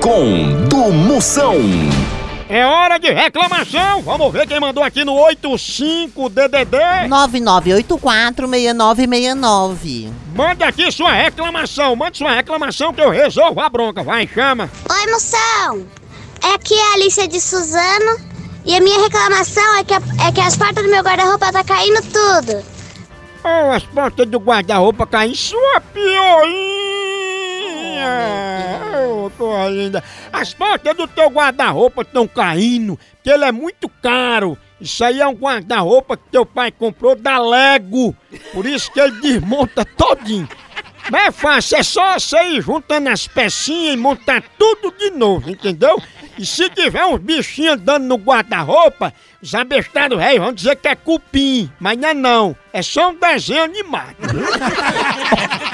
do Moção. É hora de reclamação. Vamos ver quem mandou aqui no 85-DDD 9984-6969. Manda aqui sua reclamação. Manda sua reclamação que eu resolvo a bronca. Vai, chama. Oi, Moção! É aqui a Alicia de Suzano e a minha reclamação é que as portas do meu guarda-roupa tá caindo tudo. Oh, as portas do guarda-roupa caem. Sua pioinha! Oh, porra linda. As portas do teu guarda-roupa estão caindo, porque ele é muito caro. Isso aí é um guarda-roupa que teu pai comprou da Lego. Por isso que ele desmonta todinho. Mas é fácil, é só você ir juntando as pecinhas e montar tudo de novo, entendeu? E se tiver uns bichinhos andando no guarda-roupa, os abestados velhos vão dizer que é cupim, mas não é não, é só um desenho animado.